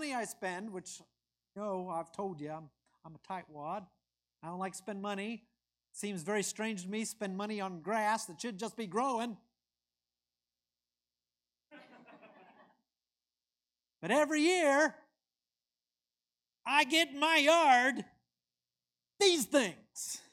money I spend, which, I've told you, I'm a tightwad. I don't like to spend money. It seems very strange to me, spend money on grass that should just be growing. But every year, I get in my yard these things.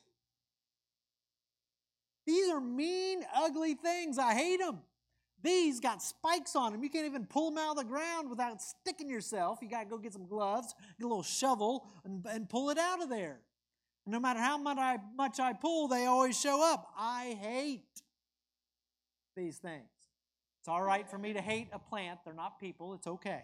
These are mean, ugly things. I hate them. These got spikes on them. You can't even pull them out of the ground without sticking yourself. You got to go get some gloves, get a little shovel, and pull it out of there. And no matter how much I pull, they always show up. I hate these things. It's all right for me to hate a plant. They're not people. It's okay.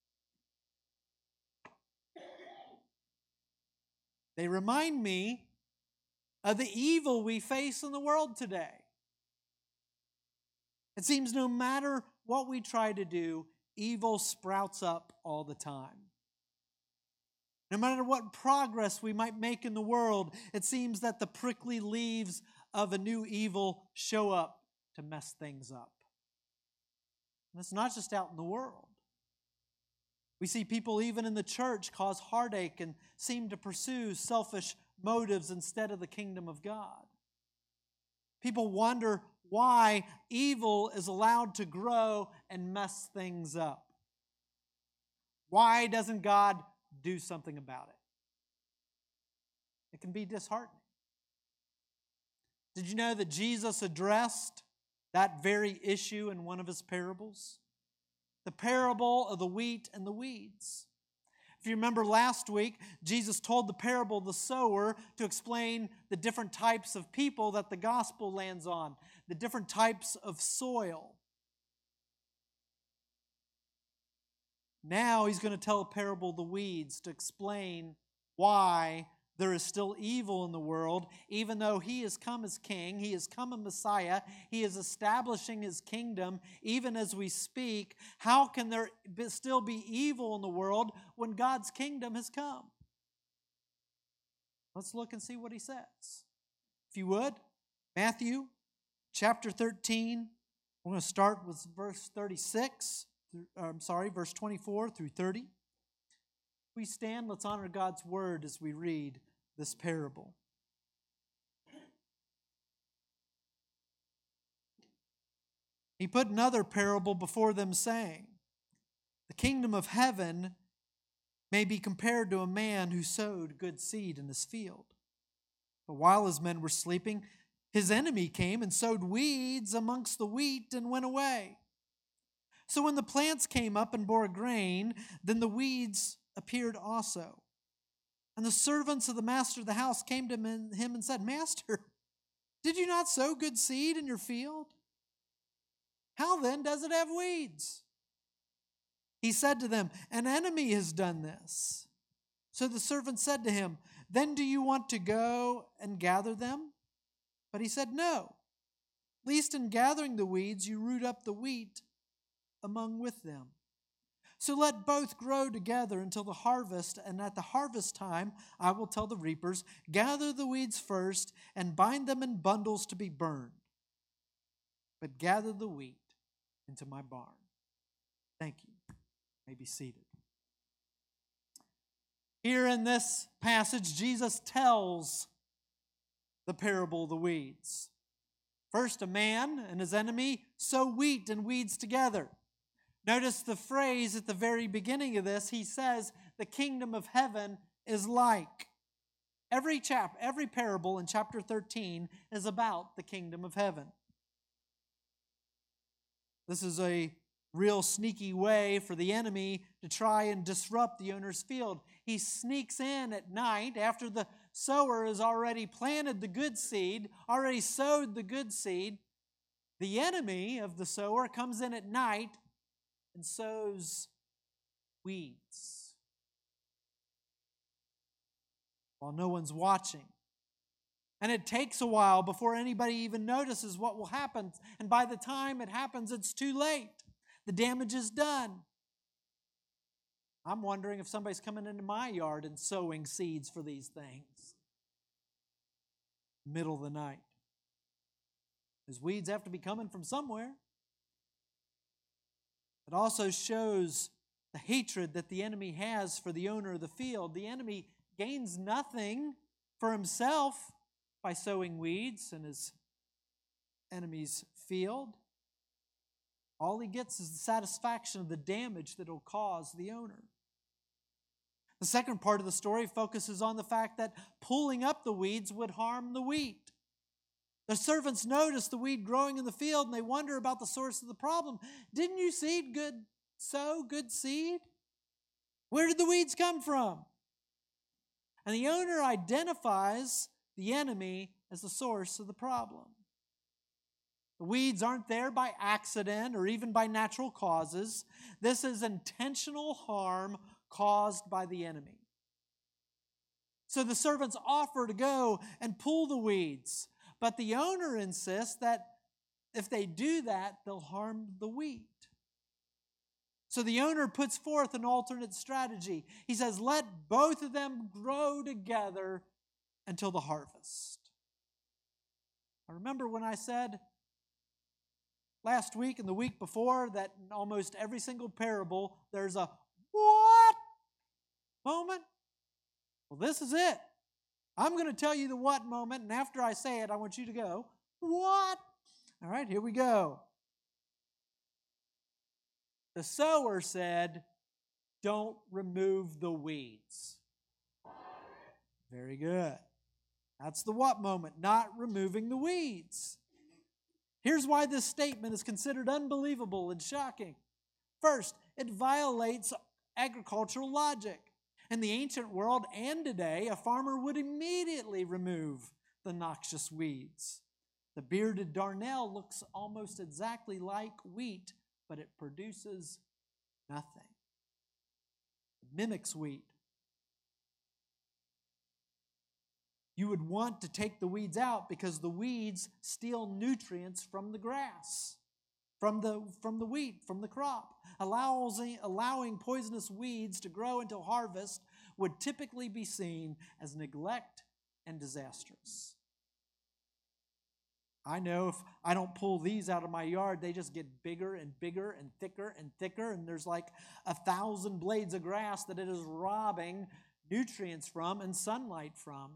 They remind me of the evil we face in the world today. It seems no matter what we try to do, evil sprouts up all the time. No matter what progress we might make in the world, it seems that the prickly leaves of a new evil show up to mess things up. And it's not just out in the world. We see people even in the church cause heartache and seem to pursue selfish motives instead of the kingdom of God. People wonder why evil is allowed to grow and mess things up. Why doesn't God do something about it? It can be disheartening. Did you know that Jesus addressed that very issue in one of his parables? The parable of the wheat and the weeds. If you remember last week, Jesus told the parable of the sower to explain the different types of people that the gospel lands on, the different types of soil. Now he's going to tell a parable of the weeds to explain why there is still evil in the world, even though he has come as king, he has come a Messiah, he is establishing his kingdom, even as we speak. How can there still be evil in the world when God's kingdom has come? Let's look and see what he says. If you would, Matthew chapter 13, we're going to start with verse 24 through 30. We stand, let's honor God's word as we read this parable. He put another parable before them, saying, the kingdom of heaven may be compared to a man who sowed good seed in his field. But while his men were sleeping, his enemy came and sowed weeds amongst the wheat and went away. So when the plants came up and bore grain, then the weeds appeared also. And the servants of the master of the house came to him and said, Master, did you not sow good seed in your field? How then does it have weeds? He said to them, an enemy has done this. So the servant said to him, then do you want to go and gather them? But he said, no, lest in gathering the weeds you root up the wheat among with them. So let both grow together until the harvest, and at the harvest time I will tell the reapers, gather the weeds first and bind them in bundles to be burned, but gather the wheat into my barn. Thank you. You may be seated. Here in this passage, Jesus tells the parable of the weeds. First, a man and his enemy sow wheat and weeds together. Notice the phrase at the very beginning of this. He says, the kingdom of heaven is like. Every parable in chapter 13 is about the kingdom of heaven. This is a real sneaky way for the enemy to try and disrupt the owner's field. He sneaks in at night after the sower has already planted the good seed, already sowed the good seed. The enemy of the sower comes in at night and sows weeds while no one's watching. And it takes a while before anybody even notices what will happen. And by the time it happens, it's too late. The damage is done. I'm wondering if somebody's coming into my yard and sowing seeds for these things. Middle of the night. Because weeds have to be coming from somewhere. It also shows the hatred that the enemy has for the owner of the field. The enemy gains nothing for himself by sowing weeds in his enemy's field. All he gets is the satisfaction of the damage that will cause the owner. The second part of the story focuses on the fact that pulling up the weeds would harm the wheat. The servants notice the weed growing in the field and they wonder about the source of the problem. Didn't you sow good seed? Where did the weeds come from? And the owner identifies the enemy as the source of the problem. The weeds aren't there by accident or even by natural causes. This is intentional harm caused by the enemy. So the servants offer to go and pull the weeds, but the owner insists that if they do that, they'll harm the wheat. So the owner puts forth an alternate strategy. He says, let both of them grow together until the harvest. I remember when I said last week and the week before that in almost every single parable, there's a what moment? Well, this is it. I'm going to tell you the what moment, and after I say it, I want you to go, what? All right, here we go. The sower said, don't remove the weeds. Very good. That's the what moment, not removing the weeds. Here's why this statement is considered unbelievable and shocking. First, it violates agricultural logic. In the ancient world and today, a farmer would immediately remove the noxious weeds. The bearded darnel looks almost exactly like wheat, but it produces nothing. It mimics wheat. You would want to take the weeds out because the weeds steal nutrients from the grass, from the wheat, from the crop. Allowing poisonous weeds to grow until harvest would typically be seen as neglect and disastrous. I know if I don't pull these out of my yard, they just get bigger and bigger and thicker, and there's like 1,000 blades of grass that it is robbing nutrients from and sunlight from.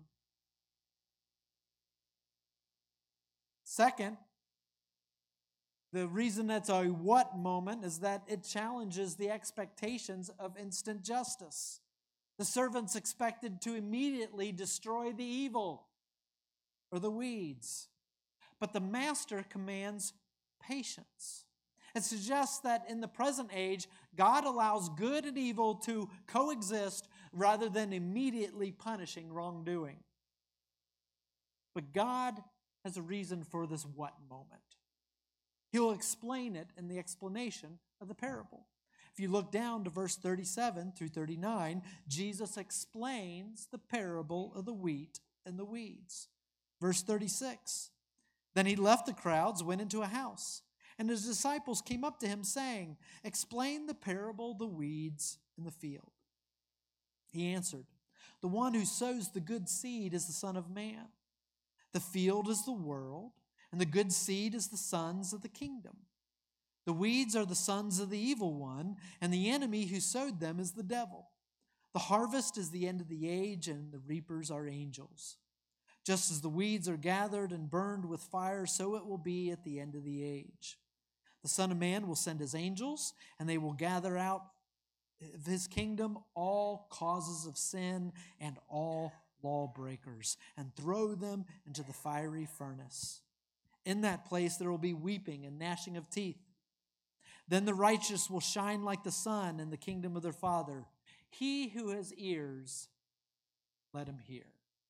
Second, the reason that's a what moment is that it challenges the expectations of instant justice. The servants expected to immediately destroy the evil or the weeds. But the master commands patience. It suggests that in the present age, God allows good and evil to coexist rather than immediately punishing wrongdoing. But God has a reason for this what moment. He'll explain it in the explanation of the parable. If you look down to verse 37 through 39, Jesus explains the parable of the wheat and the weeds. Verse 36, then he left the crowds, went into a house, and his disciples came up to him saying, explain the parable of the weeds in the field. He answered, the one who sows the good seed is the Son of Man. The field is the world, and the good seed is the sons of the kingdom. The weeds are the sons of the evil one, and the enemy who sowed them is the devil. The harvest is the end of the age, and the reapers are angels. Just as the weeds are gathered and burned with fire, so it will be at the end of the age. The Son of Man will send his angels, and they will gather out of his kingdom all causes of sin and all lawbreakers, and throw them into the fiery furnace. In that place there will be weeping and gnashing of teeth. Then the righteous will shine like the sun in the kingdom of their Father. He who has ears, let him hear.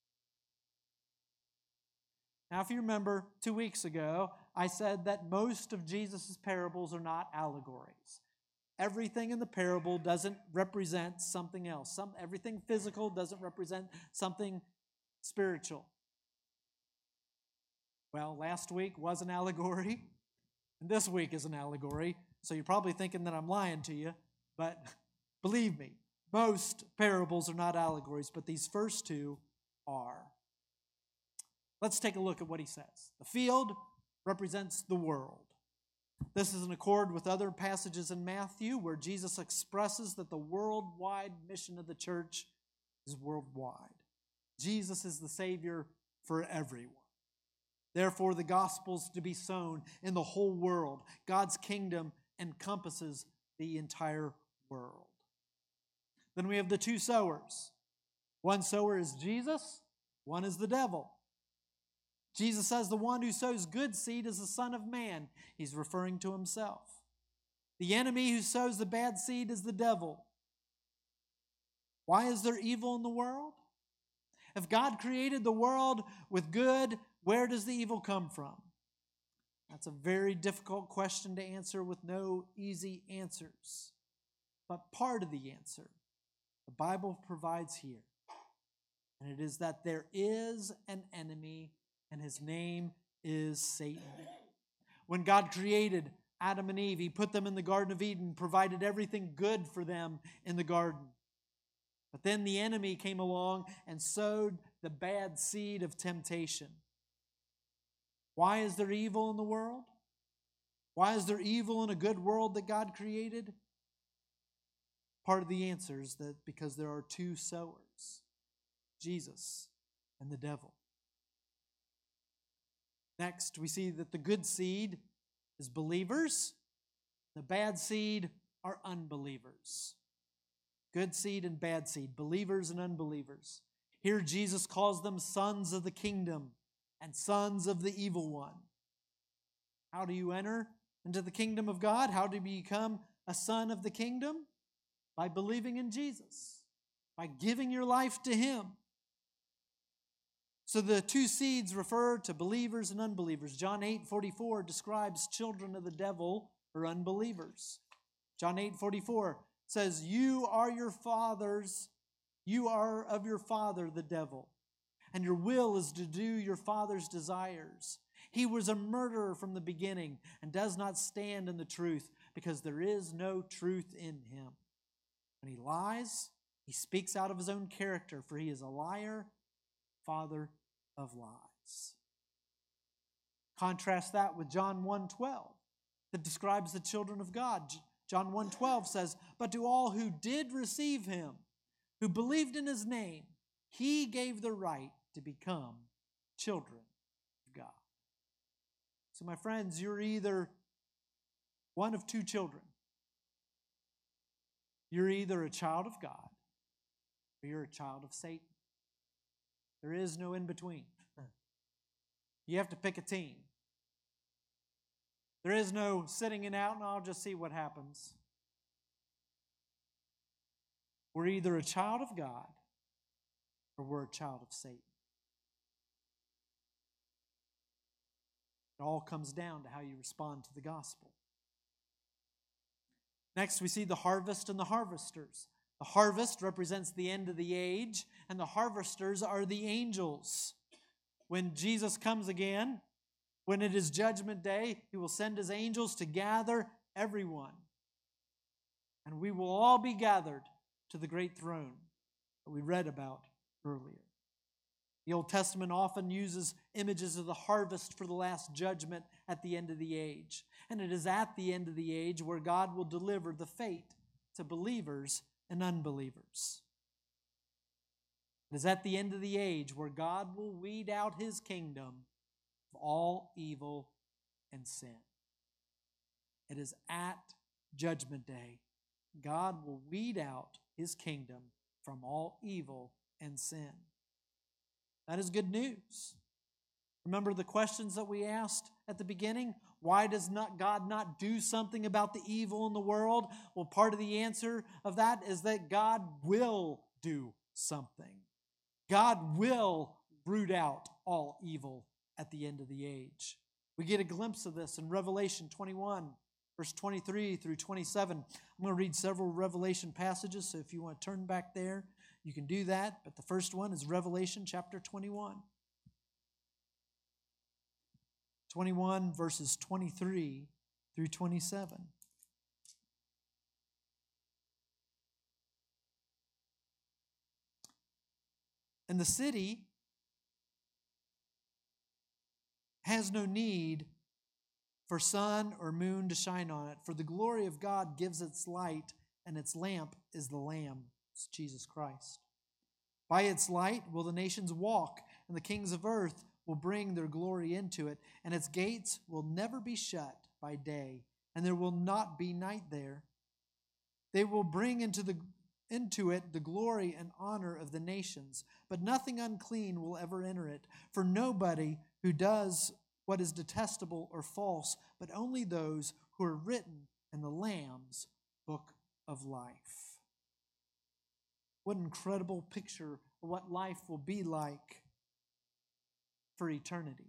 Now, if you remember 2 weeks ago, I said that most of Jesus' parables are not allegories. Everything in the parable doesn't represent something else. Everything physical doesn't represent something spiritual. Well, last week was an allegory, and this week is an allegory. So you're probably thinking that I'm lying to you, but believe me, most parables are not allegories, but these first two are. Let's take a look at what he says. The field represents the world. This is in accord with other passages in Matthew where Jesus expresses that the worldwide mission of the church is worldwide. Jesus is the Savior for everyone. Therefore, the gospel is to be sown in the whole world. God's kingdom encompasses the entire world. Then we have the two sowers. One sower is Jesus, one is the devil. Jesus says the one who sows good seed is the Son of Man. He's referring to himself. The enemy who sows the bad seed is the devil. Why is there evil in the world? If God created the world with good, where does the evil come from? That's a very difficult question to answer with no easy answers. But part of the answer the Bible provides here. And it is that there is an enemy, and his name is Satan. When God created Adam and Eve, He put them in the Garden of Eden, provided everything good for them in the garden. But then the enemy came along and sowed the bad seed of temptation. Why is there evil in the world? Why is there evil in a good world that God created? Part of the answer is that because there are two sowers, Jesus and the devil. Next, we see that the good seed is believers. The bad seed are unbelievers. Good seed and bad seed, believers and unbelievers. Here Jesus calls them sons of the kingdom and sons of the evil one. How do you enter into the kingdom of God? How do you become a son of the kingdom? By believing in Jesus, by giving your life to Him. So the two seeds refer to believers and unbelievers. John 8:44 describes children of the devil or unbelievers. John 8:44 says, "You are your fathers, you are of your father the devil, and your will is to do your father's desires. He was a murderer from the beginning and does not stand in the truth, because there is no truth in him. When he lies, he speaks out of his own character, for he is a liar, father of lies." Contrast that with John 1:12 that describes the children of God. John 1:12 says, "But to all who did receive him, who believed in his name, he gave the right to become children of God." So my friends, you're either one of two children. You're either a child of God or you're a child of Satan. There is no in between. You have to pick a team. There is no sitting it out and I'll just see what happens. We're either a child of God or we're a child of Satan. It all comes down to how you respond to the gospel. Next, we see the harvest and the harvesters. The harvest represents the end of the age, and the harvesters are the angels. When Jesus comes again, when it is judgment day, He will send His angels to gather everyone. And we will all be gathered to the great throne that we read about earlier. The Old Testament often uses images of the harvest for the last judgment at the end of the age. And it is at the end of the age where God will deliver the fate to believers and unbelievers. It is at the end of the age where God will weed out His kingdom of all evil and sin. It is at Judgment Day God will weed out His kingdom from all evil and sin. That is good news. Remember the questions that we asked at the beginning? Why does God not do something about the evil in the world? Well, part of the answer of that is that God will do something. God will root out all evil at the end of the age. We get a glimpse of this in Revelation 21, verse 23 through 27. I'm going to read several Revelation passages, so if you want to turn back there, you can do that. But the first one is Revelation chapter 21. 21 verses 23 through 27. "And the city has no need for sun or moon to shine on it. For the glory of God gives its light, and its lamp is the Lamb, it's Jesus Christ. By its light will the nations walk, and the kings of earth will bring their glory into it, and its gates will never be shut by day, and there will not be night there. They will bring into it the glory and honor of the nations, but nothing unclean will ever enter it, for nobody who does what is detestable or false, but only those who are written in the Lamb's book of life. What an incredible picture of what life will be like for eternity.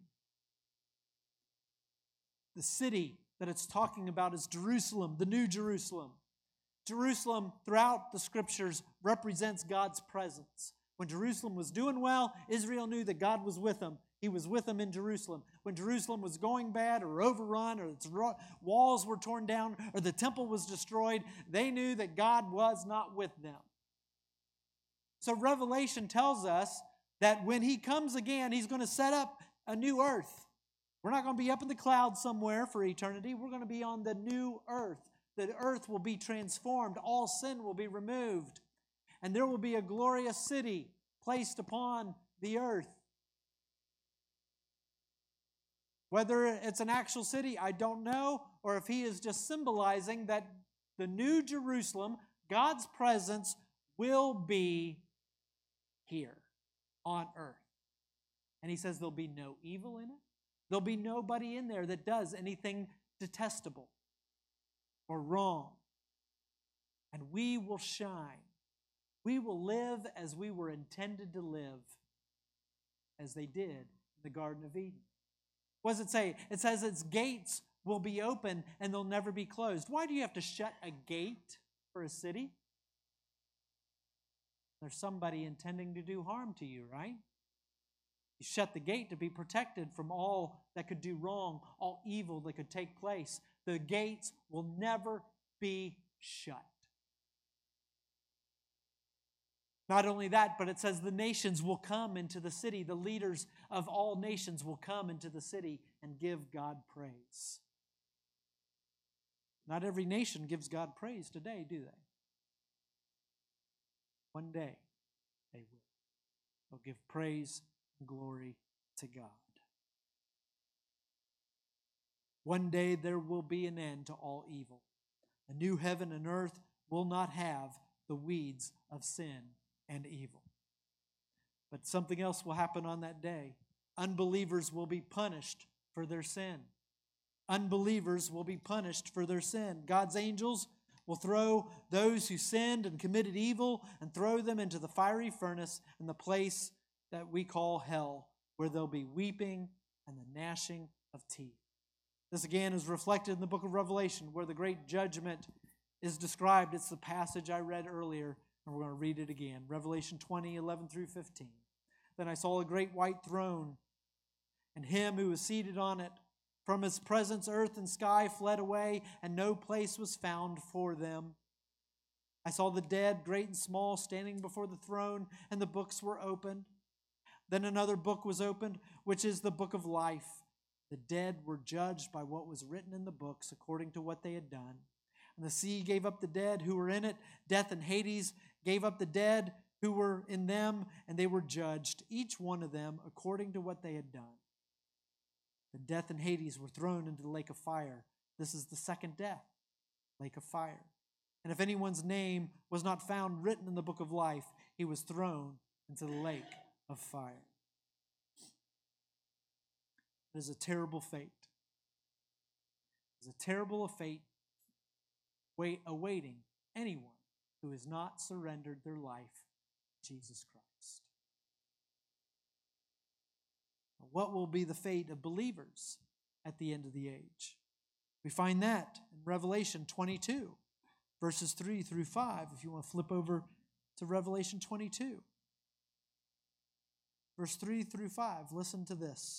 The city that it's talking about is Jerusalem, the New Jerusalem. Jerusalem, throughout the scriptures, represents God's presence. When Jerusalem was doing well, Israel knew that God was with them. He was with them in Jerusalem. When Jerusalem was going bad or overrun or its walls were torn down or the temple was destroyed, they knew that God was not with them. So Revelation tells us that when He comes again, He's going to set up a new earth. We're not going to be up in the clouds somewhere for eternity. We're going to be on the new earth. The earth will be transformed. All sin will be removed. And there will be a glorious city placed upon the earth. Whether it's an actual city, I don't know, or if He is just symbolizing that the New Jerusalem, God's presence, will be here on earth. And He says there'll be no evil in it. There'll be nobody in there that does anything detestable or wrong. And we will shine. We will live as we were intended to live, as they did in the Garden of Eden. What does it say? It says its gates will be open and they'll never be closed. Why do you have to shut a gate for a city? There's somebody intending to do harm to you, right? You shut the gate to be protected from all that could do wrong, all evil that could take place. The gates will never be shut. Not only that, but it says the nations will come into the city. The leaders of all nations will come into the city and give God praise. Not every nation gives God praise today, do they? One day they will. They'll give praise and glory to God. One day there will be an end to all evil. A new heaven and earth will not have the weeds of sin and evil. But something else will happen on that day. Unbelievers will be punished for their sin. Unbelievers will be punished for their sin. God's angels will throw those who sinned and committed evil and throw them into the fiery furnace in the place that we call hell, where there'll be weeping and the gnashing of teeth. This again is reflected in the book of Revelation, where the great judgment is described. It's the passage I read earlier, and we're going to read it again. Revelation 20, 11 through 15. Then I saw a great white throne, and Him who was seated on it. From His presence, earth and sky fled away, and no place was found for them. I saw the dead, great and small, standing before the throne, and the books were opened. Then another book was opened, which is the book of life. The dead were judged by what was written in the books, according to what they had done. And the sea gave up the dead who were in it. Death and Hades gave up the dead who were in them, and they were judged, each one of them, according to what they had done. The death and Hades were thrown into the lake of fire. This is the second death, lake of fire. And if anyone's name was not found written in the book of life, he was thrown into the lake of fire. It is a terrible fate. It is a terrible fate awaiting anyone who has not surrendered their life to Jesus Christ. What will be the fate of believers at the end of the age? We find that in Revelation 22, verses 3 through 5. If you want to flip over to Revelation 22, verse 3 through 5, listen to this.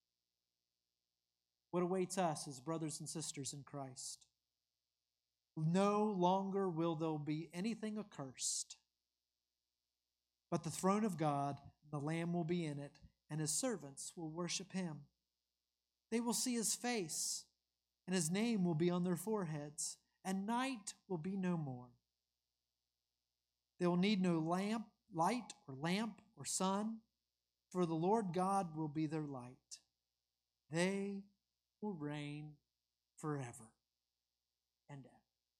What awaits us as brothers and sisters in Christ? No longer will there be anything accursed, but the throne of God, the Lamb will be in it, and His servants will worship Him. They will see His face, and his name will be on their foreheads, and night will be no more. They will need no light or sun, for the Lord God will be their light. They will reign forever and ever.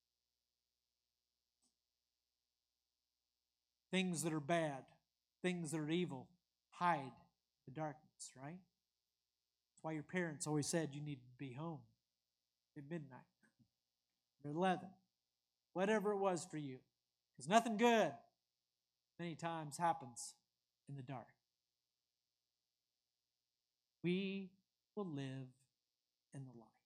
Things that are bad, things that are evil, hide the darkness, right? That's why your parents always said you need to be home at midnight or 11, whatever it was for you. Because nothing good many times happens in the dark. We will live in the light.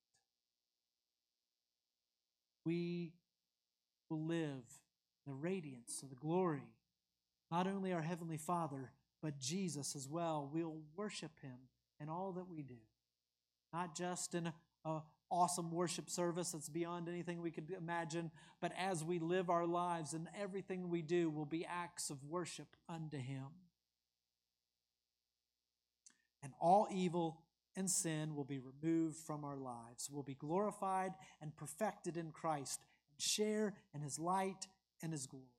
We will live in the radiance of the glory. Not only our Heavenly Father, but Jesus as well. We'll worship Him in all that we do. Not just in an awesome worship service that's beyond anything we could imagine, but as we live our lives and everything we do will be acts of worship unto Him. And all evil and sin will be removed from our lives. We'll be glorified and perfected in Christ and share in His light and His glory.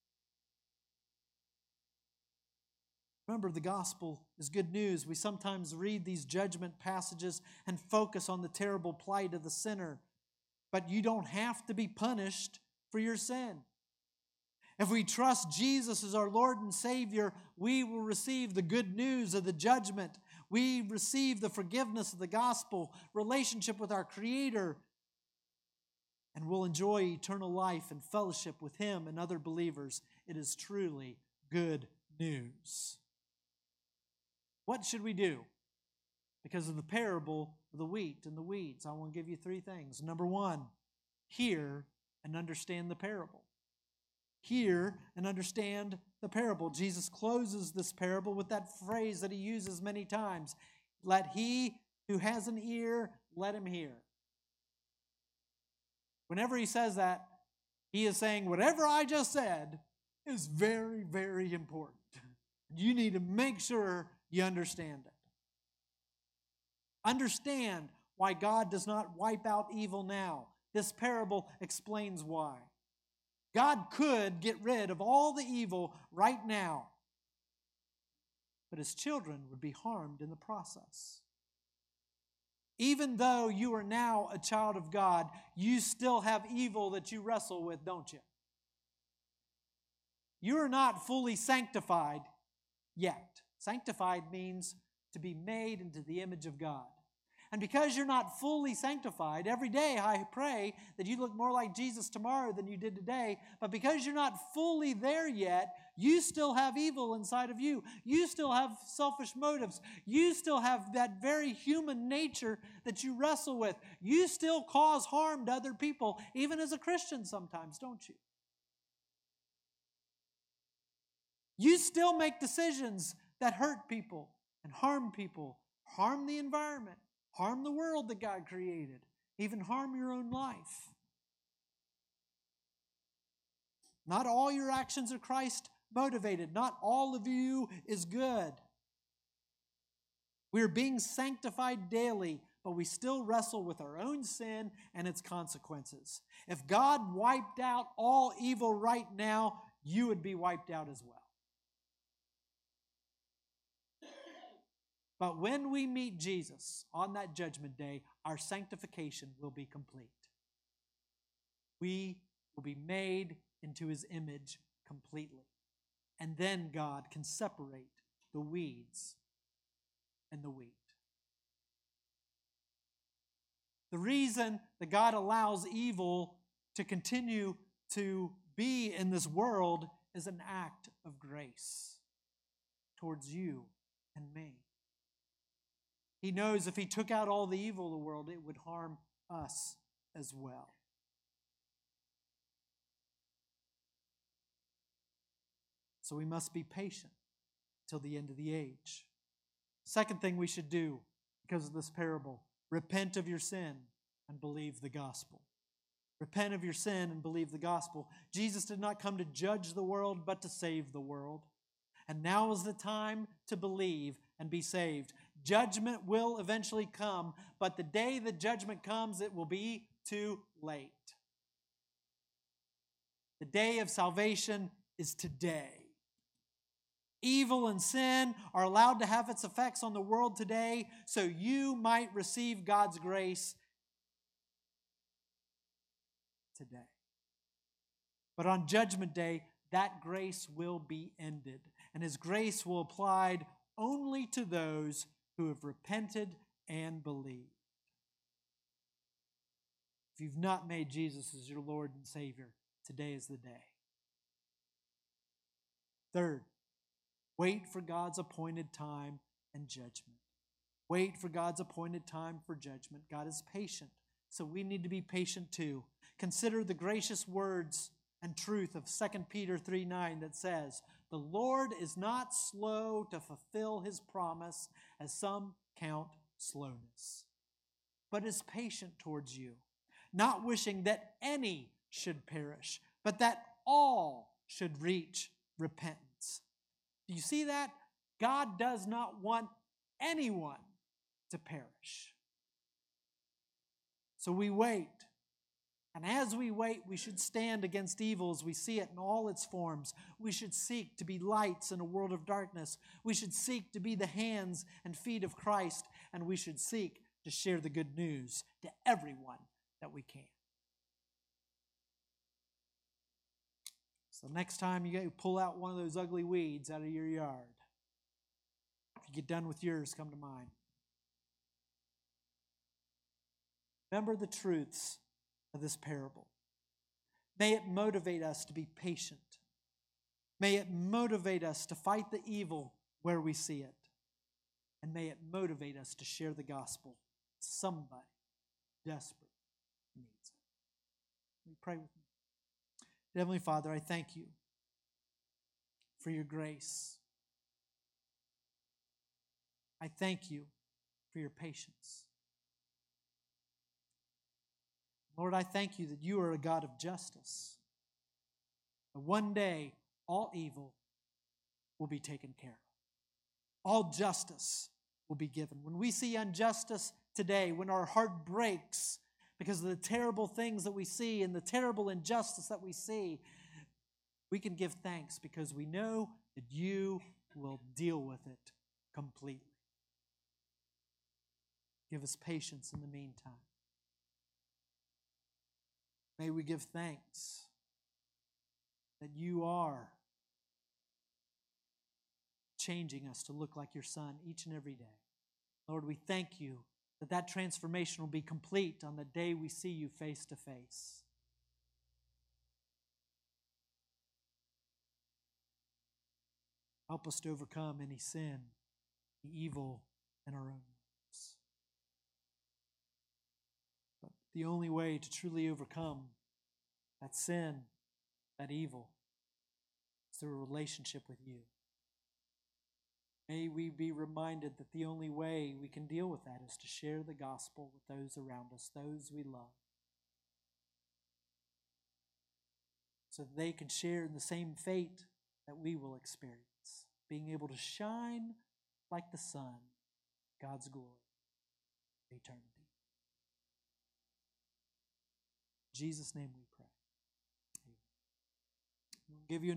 Remember, the gospel is good news. We sometimes read these judgment passages and focus on the terrible plight of the sinner, but you don't have to be punished for your sin. If we trust Jesus as our Lord and Savior, we will receive the good news of the judgment. We receive the forgiveness of the gospel, relationship with our Creator, and we'll enjoy eternal life and fellowship with Him and other believers. It is truly good news. What should we do? Because of the parable of the wheat and the weeds, I want to give you 3 things. Number 1, hear and understand the parable. Hear and understand the parable. Jesus closes this parable with that phrase that He uses many times. Let he who has an ear, let him hear. Whenever He says that, He is saying whatever I just said is very, very important. You need to make sure you understand it. Understand why God does not wipe out evil now. This parable explains why. God could get rid of all the evil right now, but His children would be harmed in the process. Even though you are now a child of God, you still have evil that you wrestle with, don't you? You are not fully sanctified yet. Sanctified means to be made into the image of God. And because you're not fully sanctified, every day I pray that you look more like Jesus tomorrow than you did today. But because you're not fully there yet, you still have evil inside of you. You still have selfish motives. You still have that very human nature that you wrestle with. You still cause harm to other people, even as a Christian sometimes, don't you? You still make decisions that hurt people and harm people, harm the environment, harm the world that God created, even harm your own life. Not all your actions are Christ motivated. Not all of you is good. We are being sanctified daily, but we still wrestle with our own sin and its consequences. If God wiped out all evil right now, you would be wiped out as well. But when we meet Jesus on that judgment day, our sanctification will be complete. We will be made into His image completely. And then God can separate the weeds and the wheat. The reason that God allows evil to continue to be in this world is an act of grace towards you and me. He knows if He took out all the evil of the world, it would harm us as well. So we must be patient till the end of the age. Second thing we should do because of this parable, repent of your sin and believe the gospel. Repent of your sin and believe the gospel. Jesus did not come to judge the world, but to save the world. And now is the time to believe and be saved. Judgment will eventually come, but the day the judgment comes, it will be too late. The day of salvation is today. Evil and sin are allowed to have its effects on the world today so you might receive God's grace today. But on Judgment Day, that grace will be ended, and His grace will apply only to those who have repented and believed. If you've not made Jesus as your Lord and Savior, today is the day. Third, wait for God's appointed time and judgment. Wait for God's appointed time for judgment. God is patient, so we need to be patient too. Consider the gracious words and truth of 2 Peter 3:9 that says, "The Lord is not slow to fulfill His promise, as some count slowness, but is patient towards you, not wishing that any should perish, but that all should reach repentance." Do you see that? God does not want anyone to perish. So we wait. And as we wait, we should stand against evil as we see it in all its forms. We should seek to be lights in a world of darkness. We should seek to be the hands and feet of Christ, and we should seek to share the good news to everyone that we can. So next time you go pull out one of those ugly weeds out of your yard, if you get done with yours, come to mine. Remember the truths of this parable. May it motivate us to be patient. May it motivate us to fight the evil where we see it. And may it motivate us to share the gospel. Somebody desperate needs it. Will you pray with me? Heavenly Father, I thank you for your grace. I thank you for your patience. Lord, I thank you that you are a God of justice. And one day, all evil will be taken care of. All justice will be given. When we see injustice today, when our heart breaks because of the terrible things that we see and the terrible injustice that we see, we can give thanks because we know that you will deal with it completely. Give us patience in the meantime. May we give thanks that you are changing us to look like your Son each and every day. Lord, we thank you that that transformation will be complete on the day we see you face to face. Help us to overcome any sin, the evil in our own lives. But the only way to truly overcome that sin, that evil, is through a relationship with you. May we be reminded that the only way we can deal with that is to share the gospel with those around us, those we love, so that they can share in the same fate that we will experience, being able to shine like the sun, God's glory, for eternity. In Jesus' name we pray. Amen. We'll give you